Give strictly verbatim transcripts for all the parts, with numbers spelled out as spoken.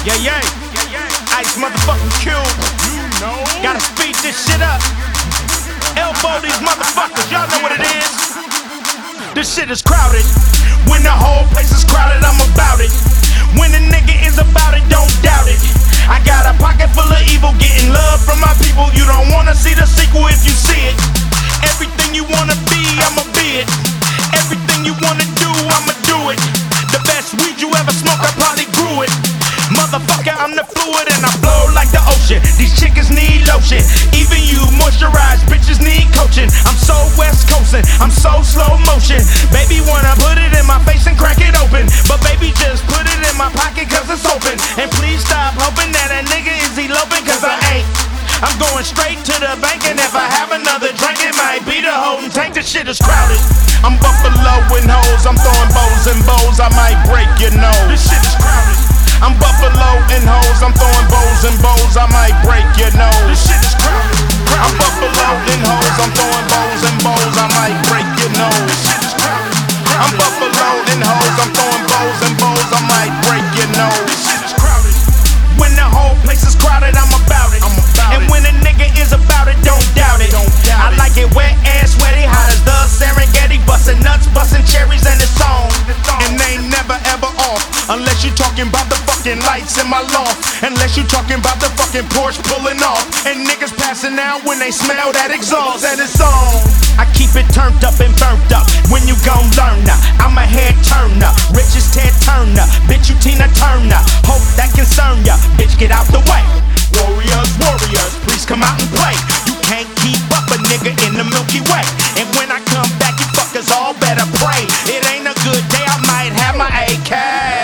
Yeah, yeah. Ice motherfucking Cube. You know. Gotta speed this shit up. Elbow these motherfuckers. Y'all know what it is. This shit is crowded. When the whole place is crowded, I'm about it. When a nigga is about it, don't doubt it. I got a pocket full of evil, getting love from my people. You don't wanna see the sequel if you see it. Everything you wanna be, I'ma be it. Everything you wanna do, I'ma do it. The best weed you ever smoked, I probably grew it. Motherfucker, I'm the fluid and I flow like the ocean. These chickens need lotion. Even you moisturized bitches need coaching. I'm so west coastin', I'm so slow motion. Baby wanna put it in my face and crack it open, but baby just put it in my pocket cause it's open. And please stop hoping that a nigga is eloping, cause I ain't. I'm going straight to the bank, and if I have another drink, it might be the Holden tank. This shit is crowded. I'm buffalo in hoes, I'm throwing bows and bows, I might break your nose. This shit is crowded. I'm buffalo in hoes, I'm throwing bows and bows, I might break your nose. This shit is crowded. I'm buffalo in hoes, I'm throwing bows and bows, I might break your nose. This shit is crowded. I'm buffalo in hoes, I'm throwing bows and bows, I might break your nose. This shit is crowded. When the whole place is crowded, I'm about it. I'm about and it. When a nigga is about it, don't doubt it. Don't doubt I it. like it wet and sweaty, hot as the Serengeti, bustin' nuts, bustin' cherries, and it's on. And they never ever off, unless you talking about the fucking lights in my loft. Unless you talking about the fucking Porsche pulling off, and niggas passing out when they smell that exhaust, and it's on. I keep it turned up and burnt up. When you gon' learn now, I'm a head turner, rich as Ted Turner, bitch you Tina Turner. Hope that concern ya. Bitch, get out the way. Warriors, warriors, please come out and play. You can't keep up a nigga in the Milky Way. And when I come back, you fuckers all better pray. It ain't a good day, I might have my A K.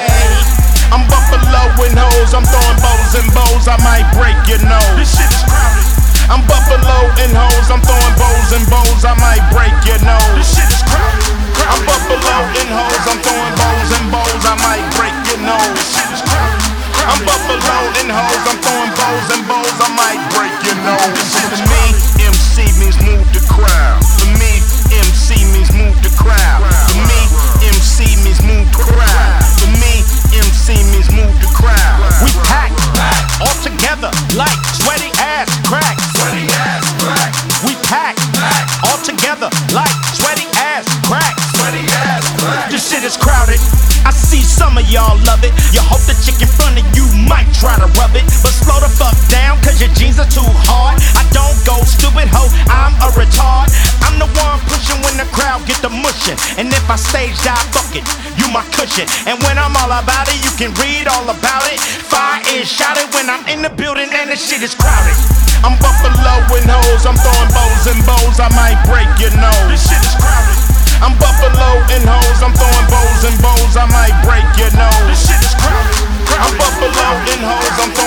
I'm buffalo in hoes, I'm throwing bows and bows, I might break your nose. This shit is crowded. I'm buffalo in hoes, I'm throwing bows and bows, I might break your nose. This shit is crowded. I'm buffalo in hoes, I'm throwing bows and bows, I might break your nose. This shit is crowded. I'm buffalo in hoes, I'm throwing bows and bows, I might break your nose. For me, M C means move the crowd. For me, M C means move the crowd. For me, M C means move the crowd. For me, M C means move the crowd. We pack all together like sweaty ass crack. Sweaty ass crack. We pack all together like sweaty ass crack. Sweaty ass crack. This shit is crowded. I see some of y'all love it. You hope the chick in front of you might try to rub it, but slow the fuck down cause your jeans are too hard. I don't go stupid ho, I'm a retard. I'm the one pushing when the crowd get the mushin', and if I stage die, fuck it, you my cushion. And when I'm all about it, you can read all about it. Fire is shouted when I'm in the building and the shit is crowded. I'm buffalo in hoes, I'm throwing bows and bows, I might break your nose. This shit is crowded. I'm buffalo in hoes, I'm throwing bows and bows, I might break your nose. This shit is crowded. I'm buffalo in hoes, I'm throwing